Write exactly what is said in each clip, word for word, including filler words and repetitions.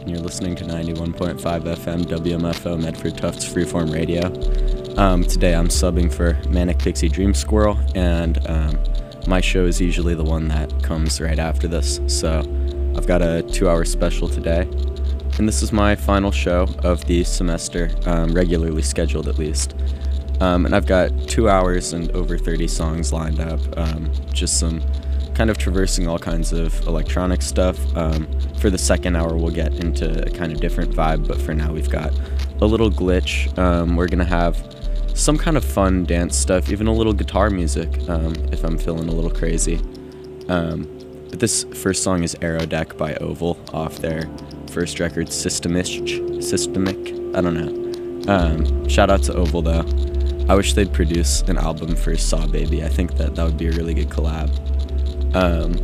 and you're listening to ninety-one point five F M W M F O Medford Tufts Freeform Radio. Um, today I'm subbing for Manic Pixie Dream Squirrel, and um, my show is usually the one that comes right after this, so I've got a two-hour special today, and this is my final show of the semester, um, regularly scheduled at least. Um, and I've got two hours and over thirty songs lined up, um, just some kind of traversing all kinds of electronic stuff. Um, for the second hour, we'll get into a kind of different vibe, but for now we've got a little glitch. Um, we're going to have some kind of fun dance stuff, even a little guitar music, um, if I'm feeling a little crazy. Um, but this first song is Aerodeck by Oval off their first record, Systemic. Systemic? I don't know. Um, shout out to Oval, though. I wish they'd produce an album for Saw Baby. I think that that would be a really good collab. Um,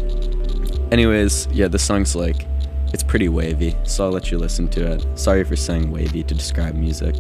anyways, yeah, this song's like, it's pretty wavy, so I'll let you listen to it. Sorry for saying wavy to describe music.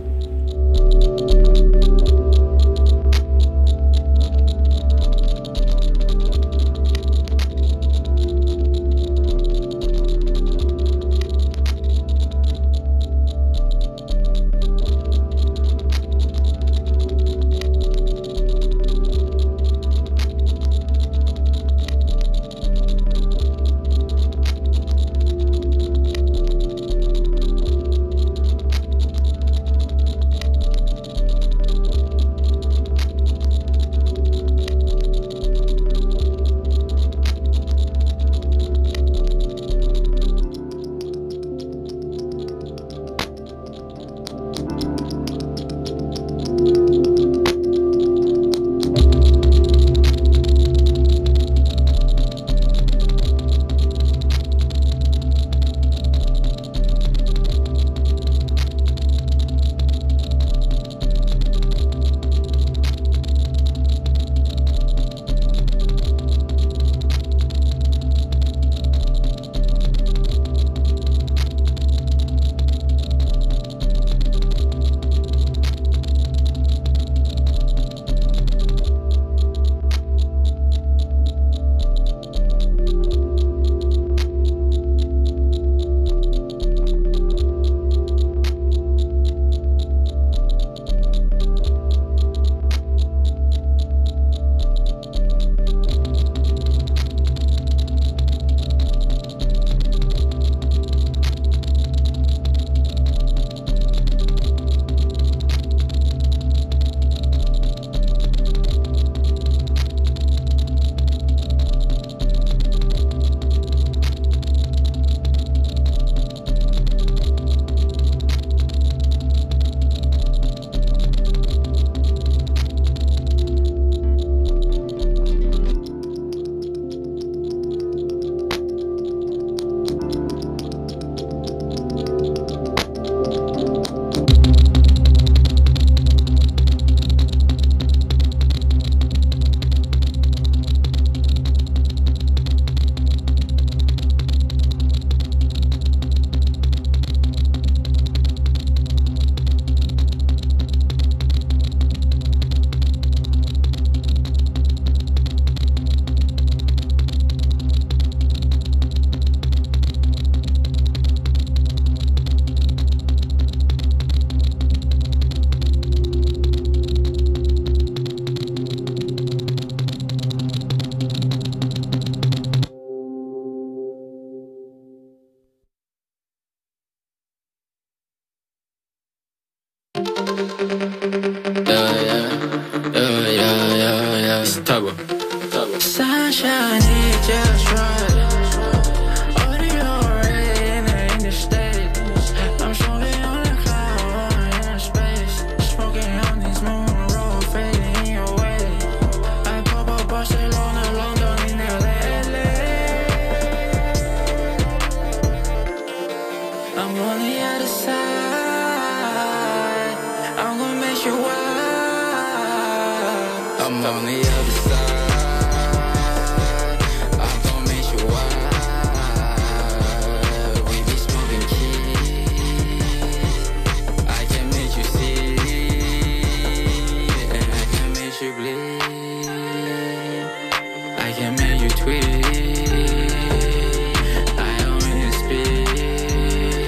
tweet. I own his speed.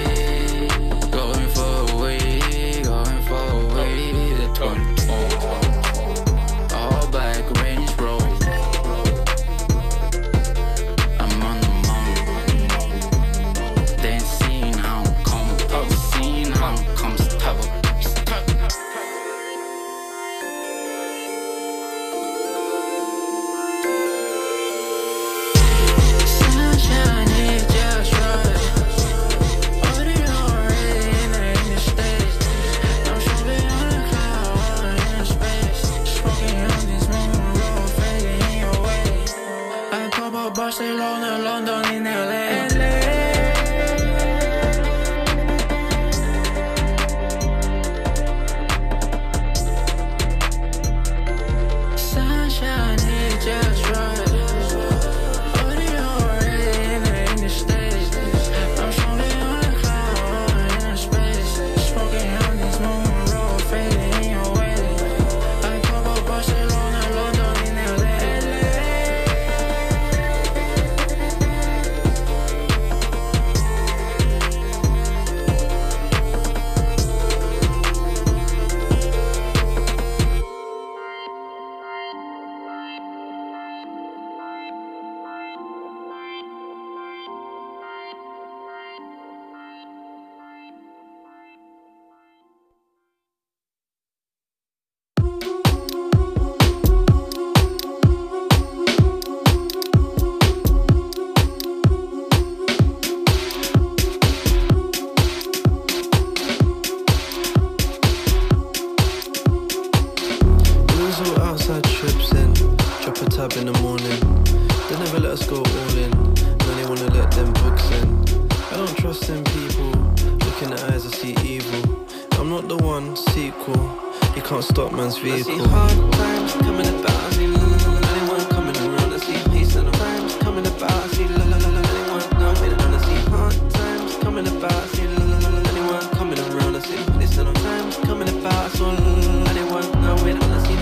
see evil. I'm not the one, sequel. You can't stop man's vehicle. I see hard times coming about. I see la la la la. Anyone coming around. I see peace and times coming about. I see la la la la. Anyone coming around. I see hard times coming about. I see la la la la. Anyone coming around. I see peace and times coming about. I saw la la la. Anyone coming around. I see.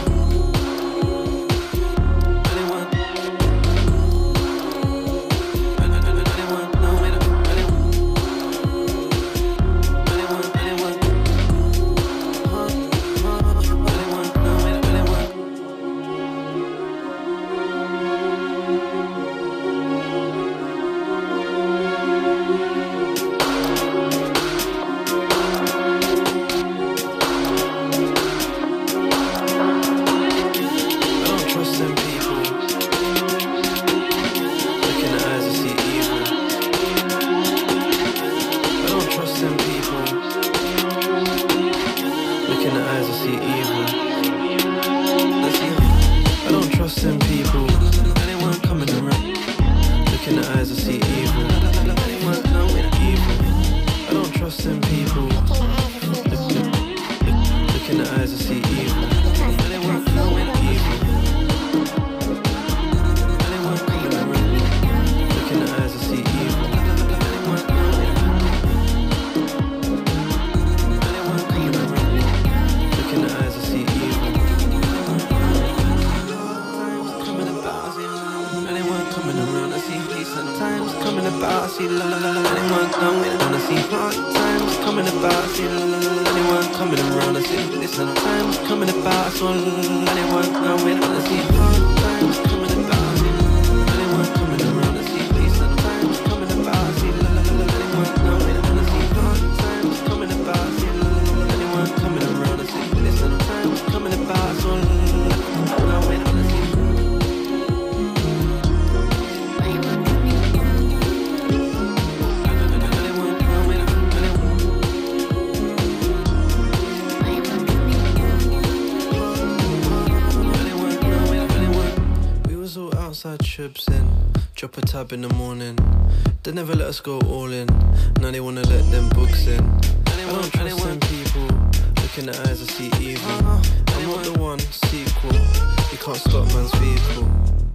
Drop a tab in the morning. They never let us go all in. Now they wanna let them books in. I don't trust them people. Look in the eyes, I see evil. I'm not the one, sequel. You can't stop man's vehicle.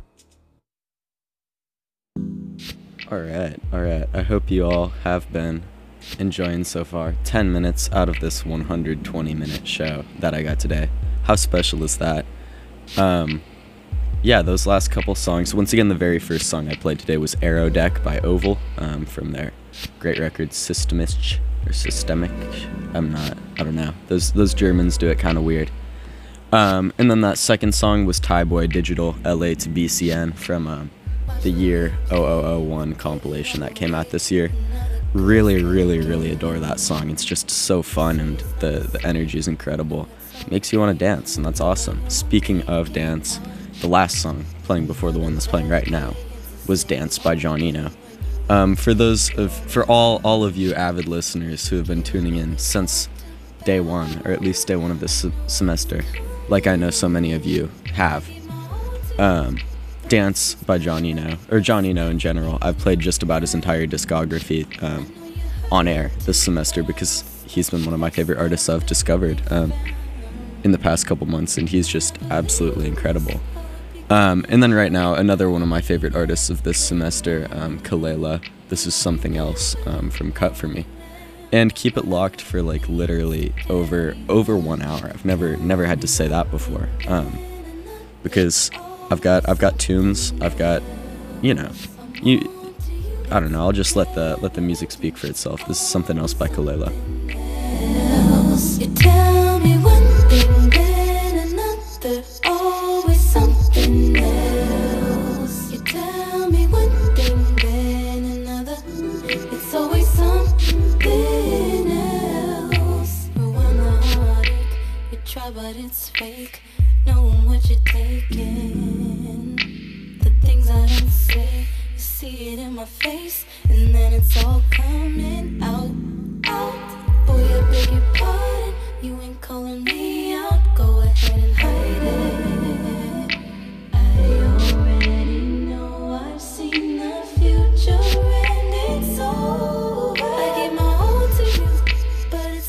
Alright, alright. I hope you all have been enjoying so far. ten minutes out of this one hundred twenty minute show that I got today. How special is that? Um... Yeah, those last couple songs. Once again, the very first song I played today was Arrow Deck by Oval, um, from their great record Systemic, or Systemic. I'm not, I don't know. Those those Germans do it kind of weird. Um, and then that second song was Thai Boy Digital, L A to B C N, from um, the year oh oh oh one compilation that came out this year. Really, really, really adore that song. It's just so fun, and the, the energy is incredible. It makes you want to dance, and that's awesome. Speaking of dance, the last song playing before the one that's playing right now was Dance by John Eno. Um, for those of, for all, all of you avid listeners who have been tuning in since day one, or at least day one of this se- semester, like I know so many of you have, um, Dance by John Eno, or John Eno in general, I've played just about his entire discography um, on air this semester because he's been one of my favorite artists I've discovered um, in the past couple months, and he's just absolutely incredible. Um, and then right now, another one of my favorite artists of this semester, um, Kelela. This is Something Else um, from Cut For Me. And keep it locked for like literally over over one hour. I've never never had to say that before, um, because I've got I've got tunes. I've got, you know, you. I don't know. I'll just let the let the music speak for itself. This is Something Else by Kelela. You tell me one thing, then another. Always something else. You tell me one thing, then another. It's always something else. But when the heartache, you try but it's fake. Knowing what you're taking. The things I don't say, you see it in my face, and then it's all coming out, out. Boy, I beg your pardon, you ain't calling me out. Go ahead and hide it. I already know I've seen the future and it's over. I gave my all to you, but it's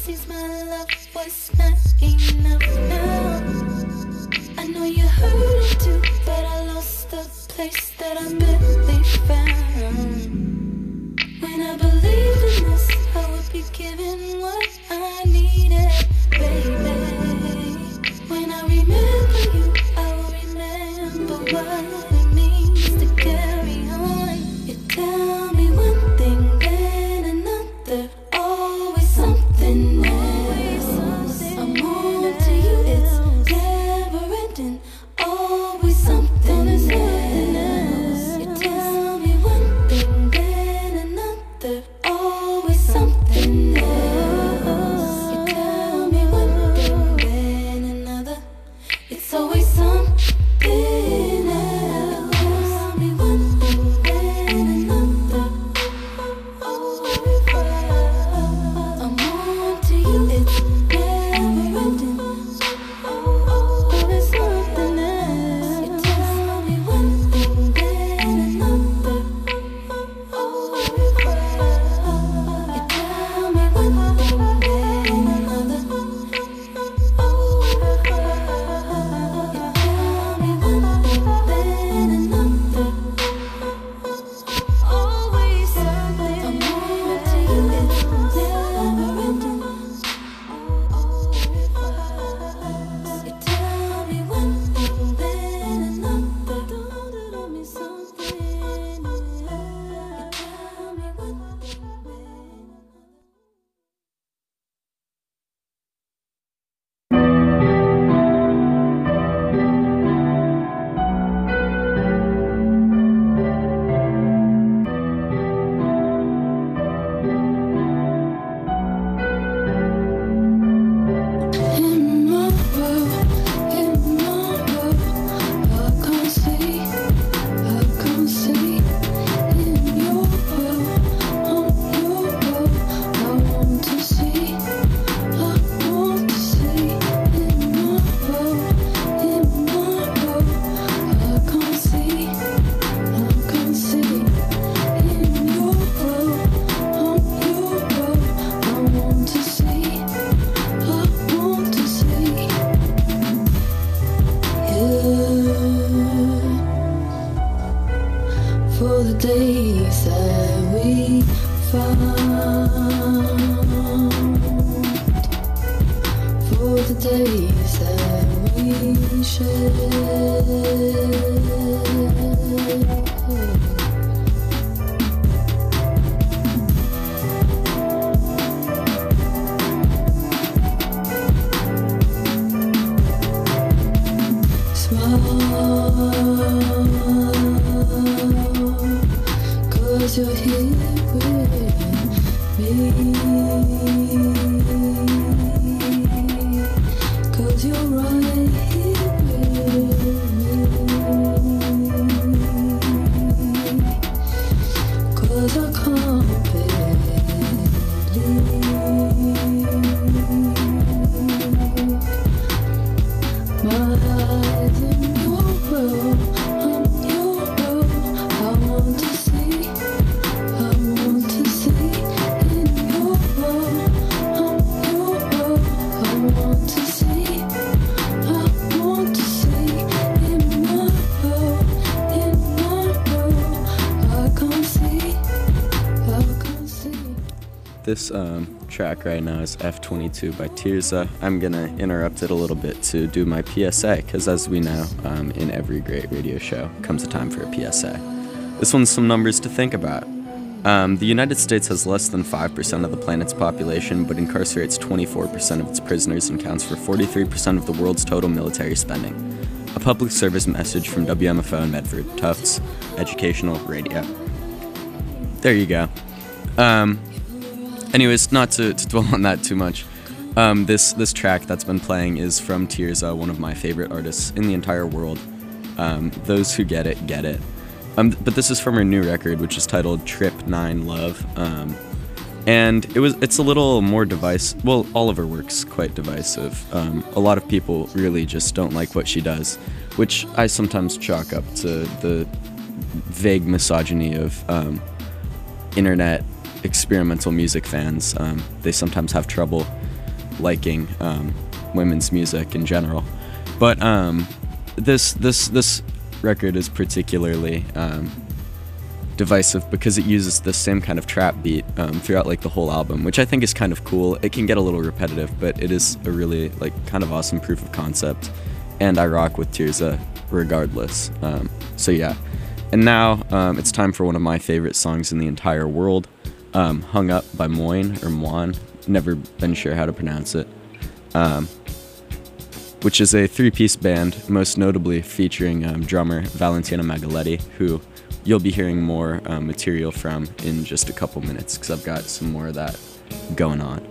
This um, track right now is F twenty-two by Tirza. I'm going to interrupt it a little bit to do my P S A, because as we know, um, in every great radio show comes a time for a P S A. This one's some numbers to think about. Um, the United States has less than five percent of the planet's population, but incarcerates twenty-four percent of its prisoners and counts for forty-three percent of the world's total military spending. A public service message from W M F O in Medford, Tufts Educational Radio. There you go. Um, anyways, not to, to dwell on that too much, um, this, this track that's been playing is from Tirza, one of my favorite artists in the entire world. Um, those who get it, get it. Um, but this is from her new record, which is titled Trip nine Love. Um, and it was it's a little more divisive. Well, all of her work's quite divisive. Um, a lot of people really just don't like what she does, which I sometimes chalk up to the vague misogyny of um, internet experimental music fans. Um, they sometimes have trouble liking um, women's music in general. But um, this this this record is particularly um, divisive because it uses the same kind of trap beat um, throughout like the whole album, which I think is kind of cool. It can get a little repetitive, but it is a really like kind of awesome proof of concept, and I rock with Tirza regardless. Um, so yeah. And now um, it's time for one of my favorite songs in the entire world, um, Hung Up by Moine, or Moine, never been sure how to pronounce it, um, which is a three-piece band, most notably featuring um, drummer Valentina Magaletti, who you'll be hearing more um, material from in just a couple minutes, because I've got some more of that going on.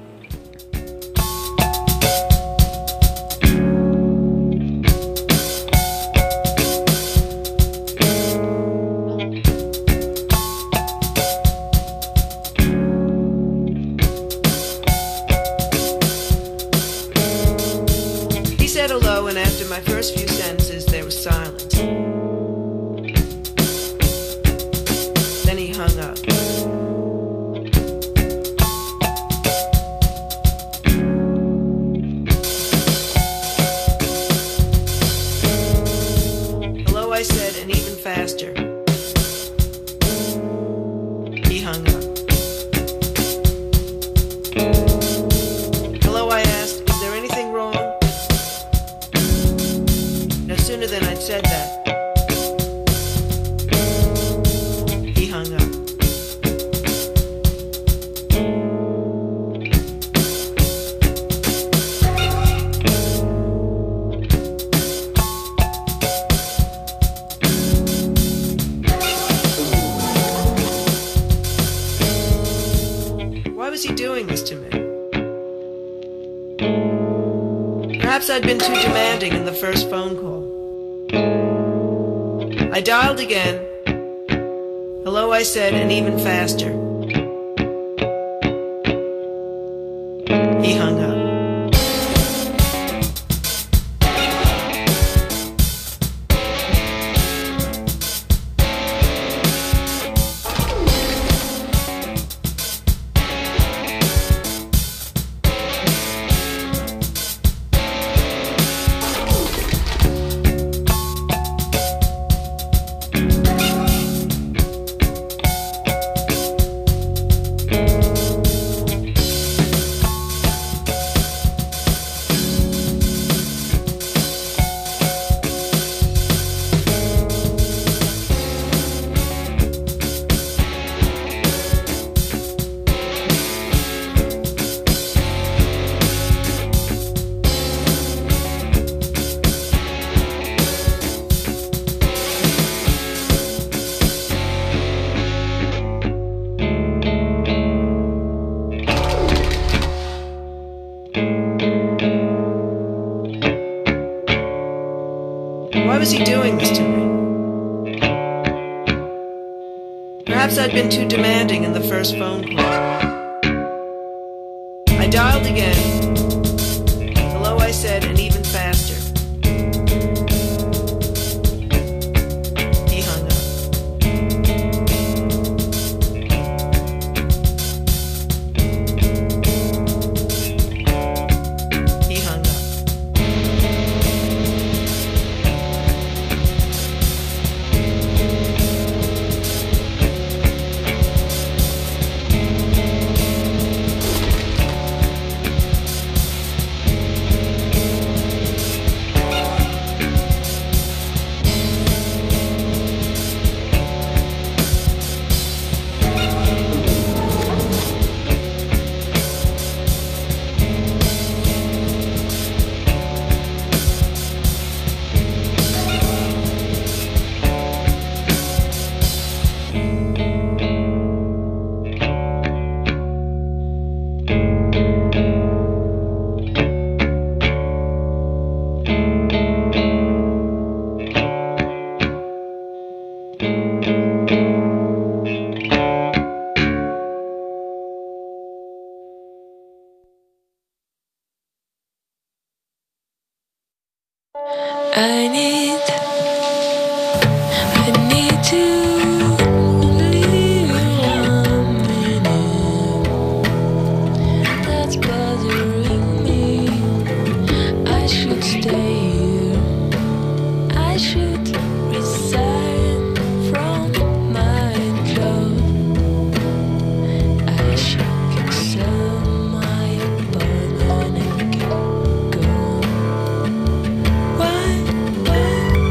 Hello, and after my first few sentences there was silence. Then he hung up. Hello, I said, and even faster. He hung up. Hello, I asked, is there anything wrong? No sooner than I'd said that, he hung up. Why was he doing this to me? Perhaps I'd been too demanding in the first phone call. I dialed again. Hello, I said, and even faster. He hung up. Why was he doing this to me? Perhaps I'd been too demanding in the first phone call. I dialed again. Hello, I said, and even faster. He hung up. He hung up. I need, I need to leave one minute. That's bothering me. I should stay here. I should resign from my job. I should cancel my appointment and get going. Why, why,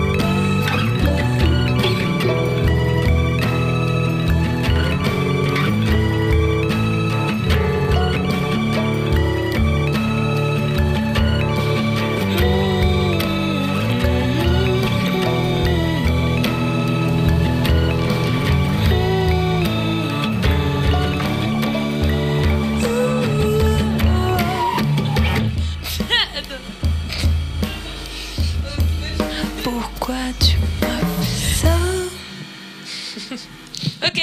pourquoi tu m'as fait ça? Ok.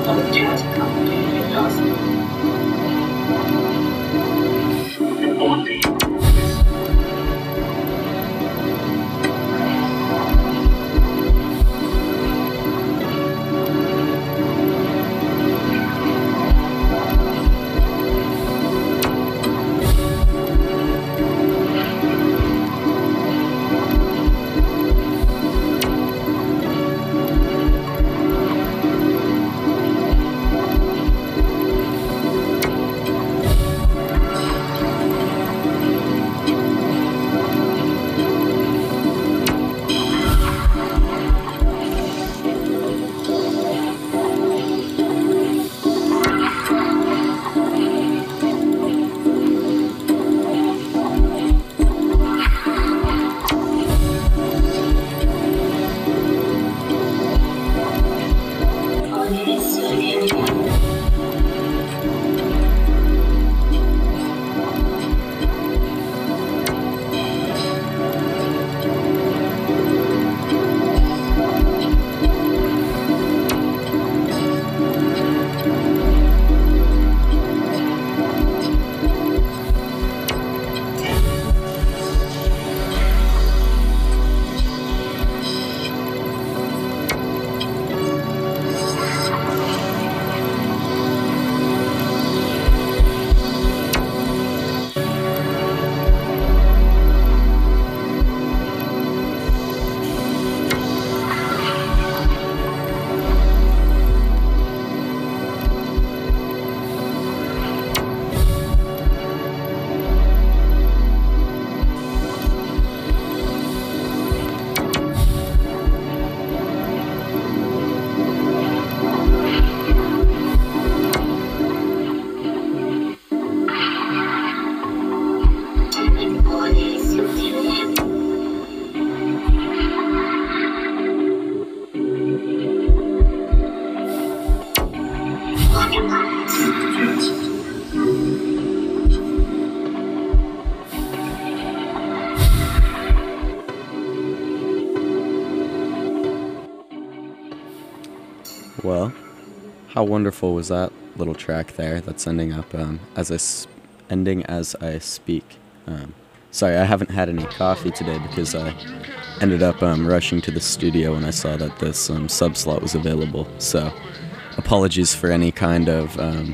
Well, how wonderful was that little track there that's ending up um, as I s- ending as I speak. Um, sorry, I haven't had any coffee today because I ended up um, rushing to the studio when I saw that this um, sub slot was available. So, apologies for any kind of um,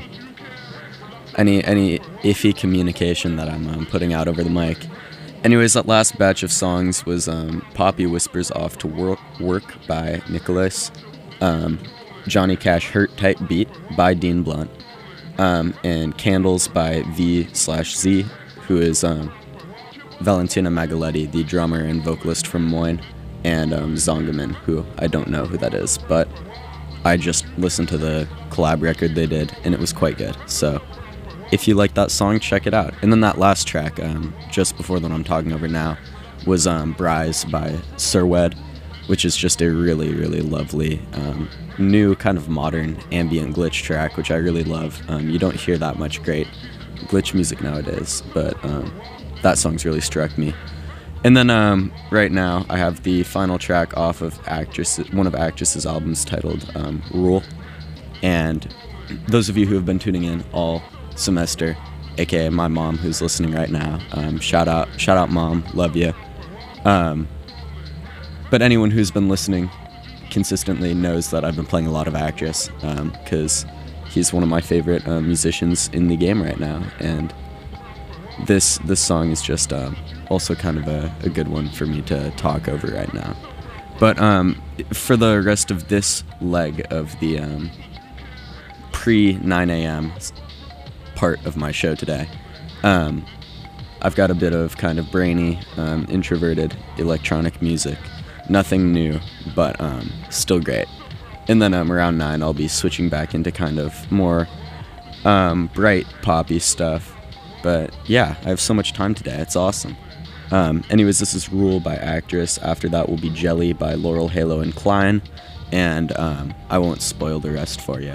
any any iffy communication that I'm um, putting out over the mic. Anyways, that last batch of songs was um, Poppy Whispers Off to Wor- Work by Nicholas. Um, Johnny Cash Hurt Type Beat by Dean Blunt, um, and Candles by V slash Z, who is um, Valentina Magaletti, the drummer and vocalist from Moyne, and um, Zongaman, who I don't know who that is, but I just listened to the collab record they did, and it was quite good. So if you like that song, check it out. And then that last track, um, just before the one I'm talking over now, was um, Brise by Sir Wed, which is just a really, really lovely, um, new kind of modern ambient glitch track, which I really love. Um, you don't hear that much great glitch music nowadays, but um, that song's really struck me. And then um, right now I have the final track off of Actress, one of Actress's albums titled um, Rule. And those of you who have been tuning in all semester, aka my mom who's listening right now, um, shout out, shout out mom, love you. Um, But anyone who's been listening consistently knows that I've been playing a lot of Actress, because um, he's one of my favorite uh, musicians in the game right now, and this this song is just um, also kind of a, a good one for me to talk over right now. But um, for the rest of this leg of the um, pre nine a.m. part of my show today, um, I've got a bit of kind of brainy, um, introverted electronic music. Nothing new, but um, still great. And then um, around nine, I'll be switching back into kind of more um, bright poppy stuff. But yeah, I have so much time today. It's awesome. Um, anyways, this is Rule by Actress. After that will be Jelly by Laurel, Halo, and Klein. And um, I won't spoil the rest for you.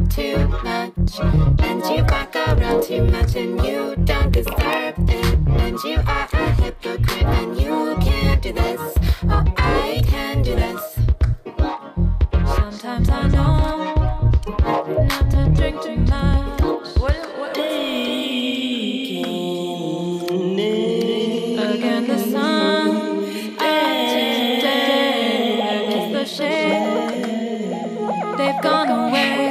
around too much, and you walk around too much, and you don't deserve it, and you are a hypocrite, and you can't do this. Oh, I can do this. Sometimes I know not to drink too much. What, what, again, the sun out today is the shade. They've gone away.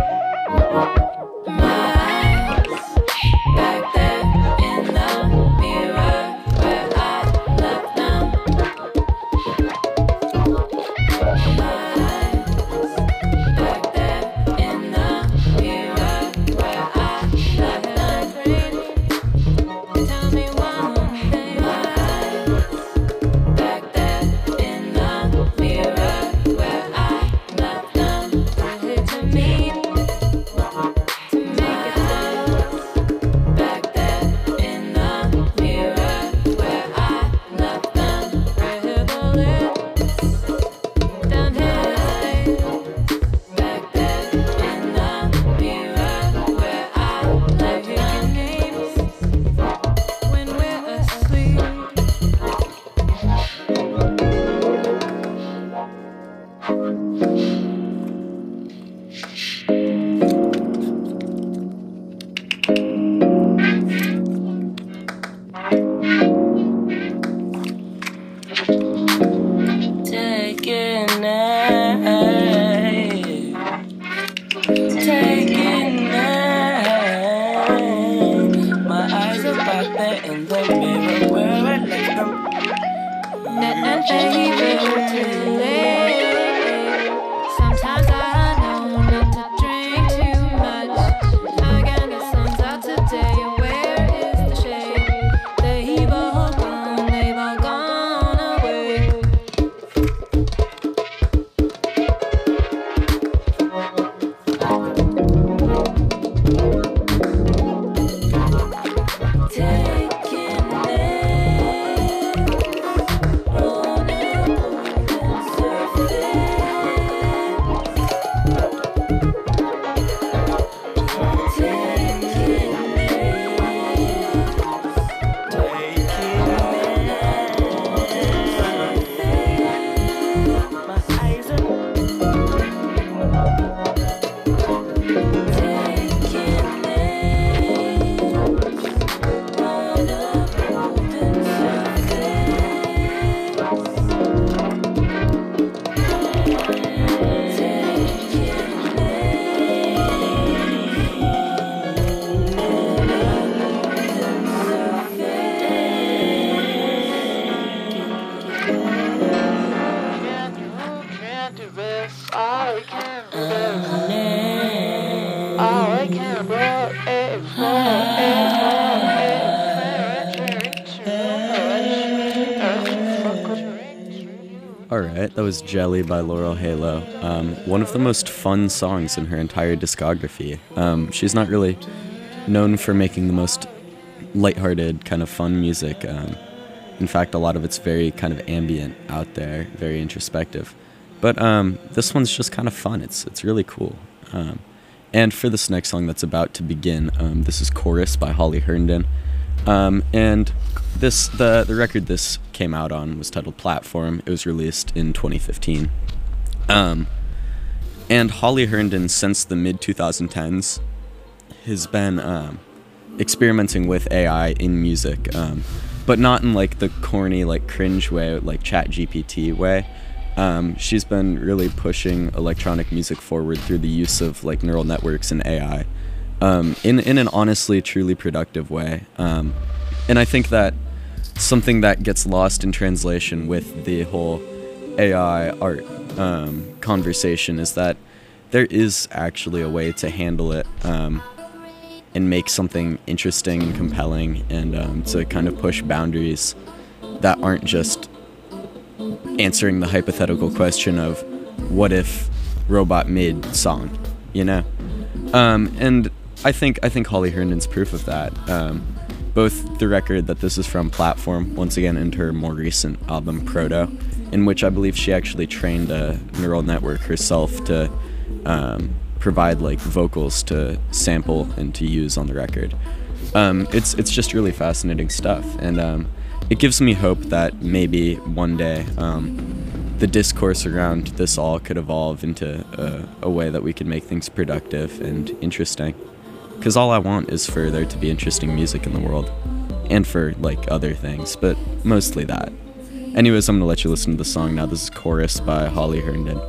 My eyes back there in the mirror where I left them. My eyes back there in the mirror where I left them. Tell me one thing. My eyes back there in the mirror where I left them. I hate to meet, to make it love. Back there in the mirror where I left them. Right here the lips, down here the face. Back there in the mirror where I left your names when we're asleep. Taking aim, taking aim. My eyes are back there in the mirror where I left them. And baby, too late. Sometimes I know not to drink too much. Again, the sun's out today. Where is the shade? They've all gone, they've all gone away. Taking it on a golden surface. Taking My eyes are Alright, that was Jelly by Laurel Halo. Um, one of the most fun songs in her entire discography. Um, she's not really known for making the most lighthearted, kind of fun music. Um, in fact, a lot of it's very kind of ambient out there, very introspective. But um, this one's just kind of fun. It's it's really cool. Um, and for this next song that's about to begin, um, this is Chorus by Holly Herndon. Um, and this the, the record this came out on was titled Platform. It was released in twenty fifteen. Um, and Holly Herndon, since the mid twenty tens, has been um, experimenting with A I in music, um, but not in like the corny, like cringe way, like Chat G P T way. Um, she's been really pushing electronic music forward through the use of like neural networks and A I. Um, in in an honestly, truly productive way. Um, and I think that something that gets lost in translation with the whole A I art um, conversation is that there is actually a way to handle it um, and make something interesting and compelling, and um, to kind of push boundaries that aren't just answering the hypothetical question of what if robot made song, you know? Um, and I think I think Holly Herndon's proof of that. Um, both the record that this is from, Platform, once again, and her more recent album, Proto, in which I believe she actually trained a neural network herself to um, provide like vocals to sample and to use on the record. Um, it's it's just really fascinating stuff, and um, it gives me hope that maybe one day um, the discourse around this all could evolve into a, a way that we could make things productive and interesting. Because all I want is for there to be interesting music in the world, and for like other things, but mostly that. Anyways, I'm gonna let you listen to the song now. This is Chorus by Holly Herndon.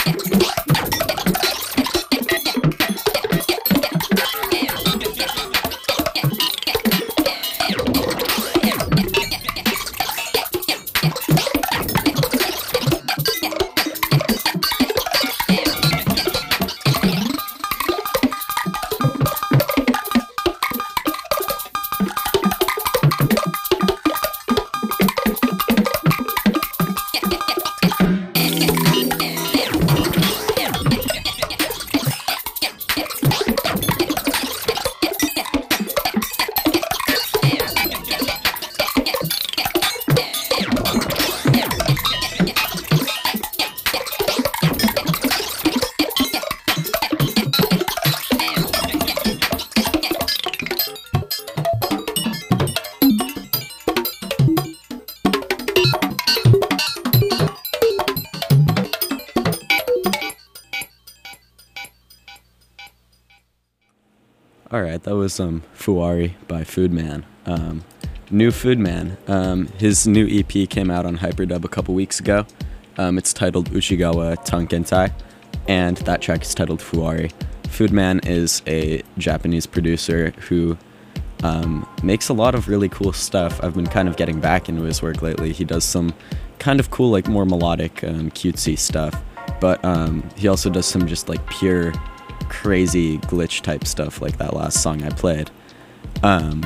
All right, that was um, Fuwari by Foodman. Um, new Foodman. Um, his new E P came out on Hyperdub a couple weeks ago. Um, it's titled Uchigawa Tankentai, and that track is titled Fuwari. Foodman is a Japanese producer who um, makes a lot of really cool stuff. I've been kind of getting back into his work lately. He does some kind of cool, like more melodic, um, cutesy stuff, but um, he also does some just like pure crazy glitch type stuff like that last song I played. Um,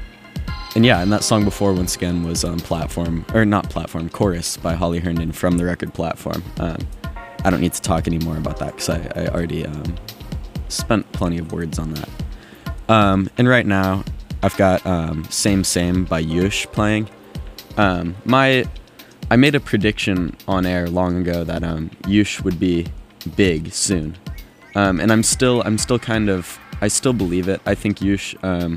and yeah, and that song before, once again, was um, Platform, or not Platform, Chorus by Holly Herndon from the record Platform. Um, I don't need to talk anymore about that because I, I already um, spent plenty of words on that. Um, and right now, I've got um, Same Same by Yush playing. Um, my, I made a prediction on air long ago that um, Yush would be big soon. Um, and I'm still, I'm still kind of, I still believe it. I think Yush um,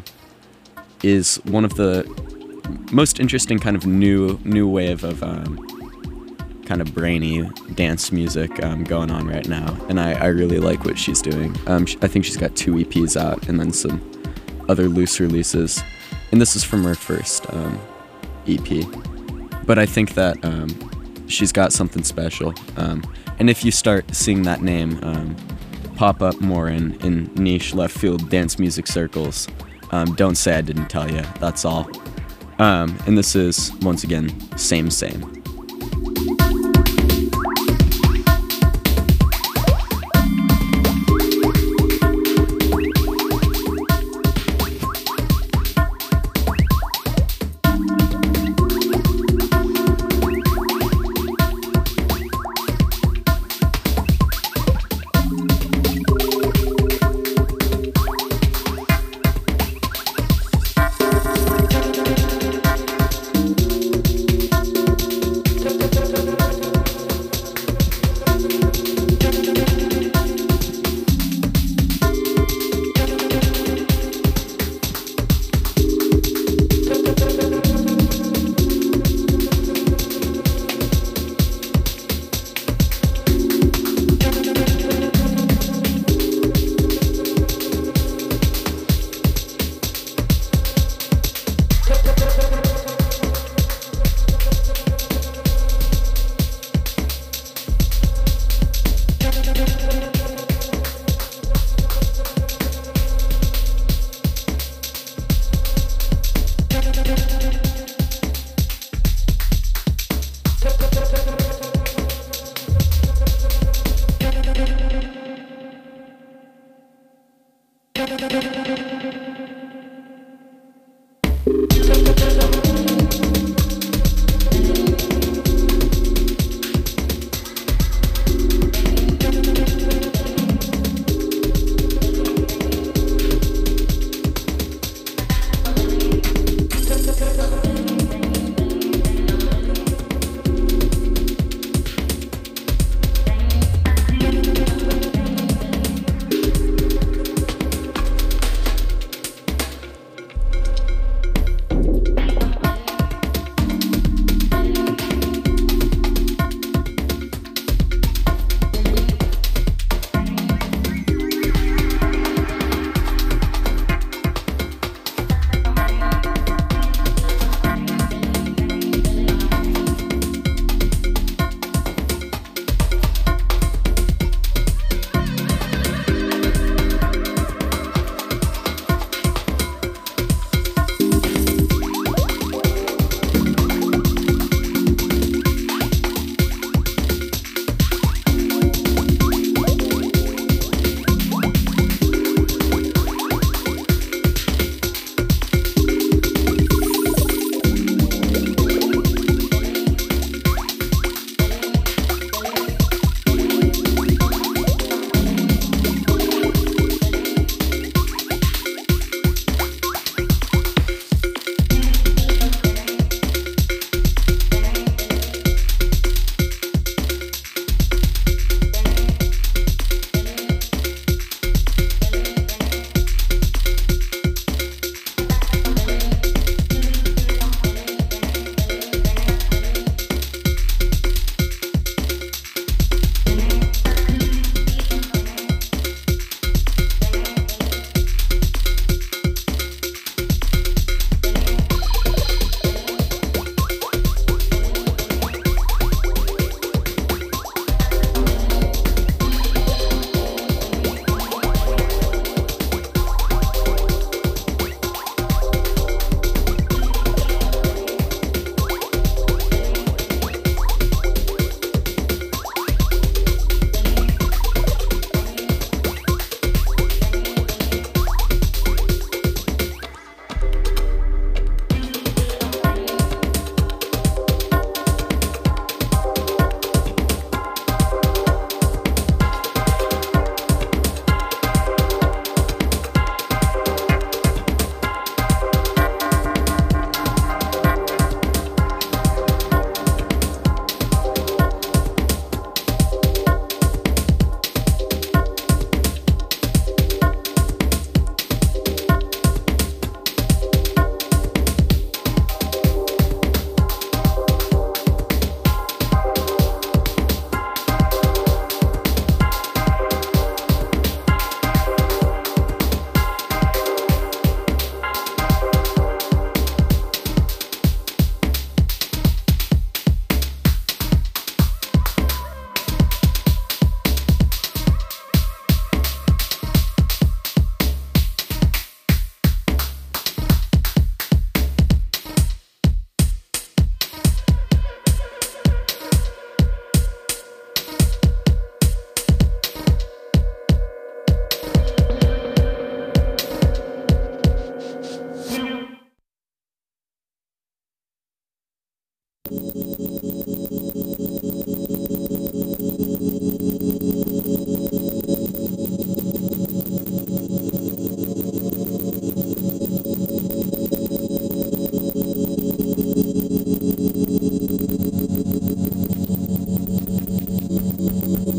is one of the most interesting kind of new, new wave of um, kind of brainy dance music um, going on right now. And I, I really like what she's doing. Um, sh- I think she's got two E Ps out and then some other loose releases. And this is from her first um, E P. But I think that um, she's got something special. Um, and if you start seeing that name um, pop up more in, in niche left field dance music circles, um, don't say I didn't tell you, that's all. Um, and this is, once again, Same Same.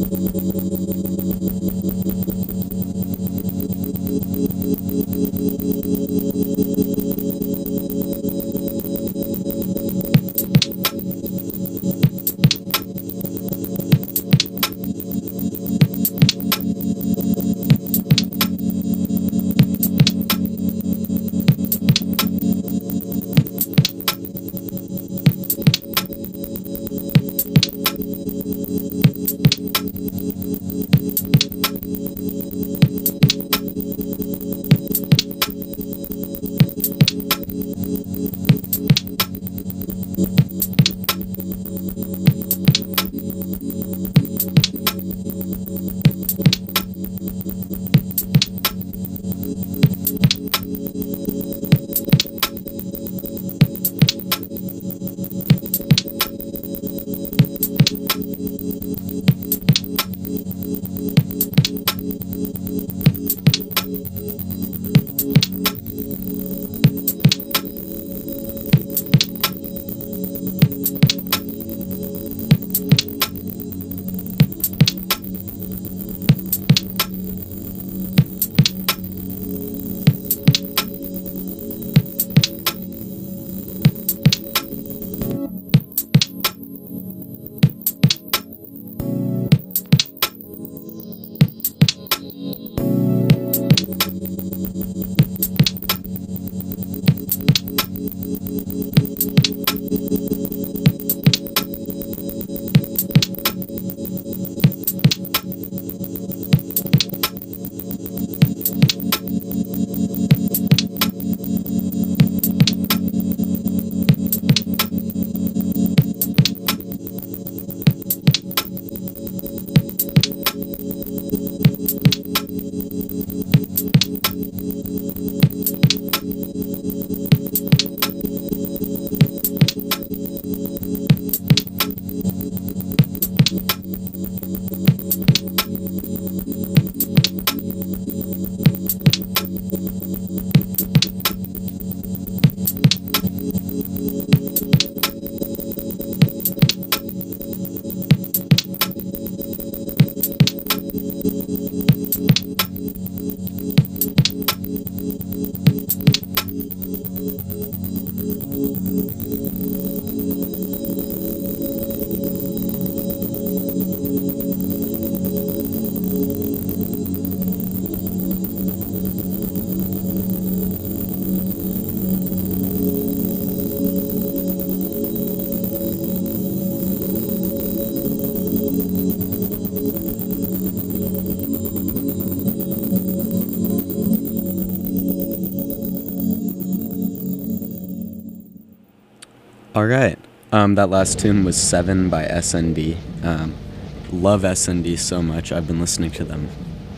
All right. Um, that last tune was Seven by S N D. Um, love S N D so much. I've been listening to them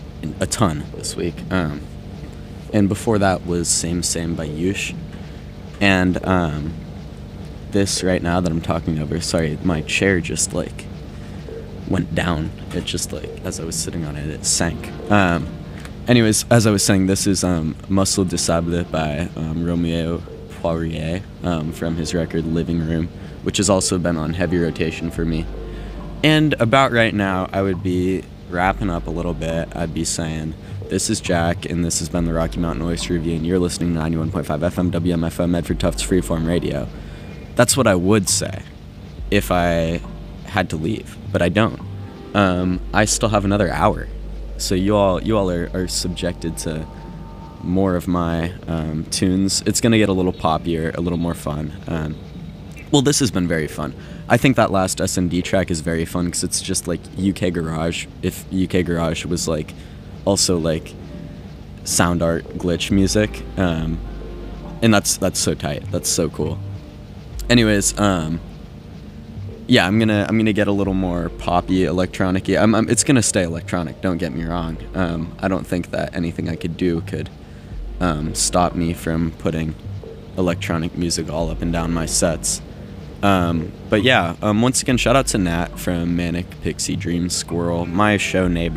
a ton this week. Um, and before that was Same Same by Yush. And um, this right now that I'm talking over, sorry, my chair just like went down. It just like, as I was sitting on it, it sank. Um, anyways, as I was saying, this is um, Muscle de Sable by um, Romeo Poirier um, from his record Living Room, which has also been on heavy rotation for me. And about right now, I would be wrapping up a little bit. I'd be saying, this is Jack, and this has been the Rocky Mountain Oyster Review, and you're listening to ninety-one point five F M W M F O Medford Tufts Freeform Radio. That's what I would say if I had to leave, but I don't. Um, I still have another hour, so you all you all are, are subjected to more of my um, tunes. It's gonna get a little poppier, a little more fun. Um, well, this has been very fun. I think that last S N D track is very fun because it's just like U K Garage. If U K Garage was like also like sound art glitch music, um, and that's that's so tight. That's so cool. Anyways, um, yeah, I'm gonna I'm gonna get a little more poppy, electronic-y. I'm, I'm, it's gonna stay electronic. Don't get me wrong. Um, I don't think that anything I could do could um, stop me from putting electronic music all up and down my sets. Um, but yeah, um, once again, shout out to Nat from Manic Pixie Dream Squirrel, my show neighbor.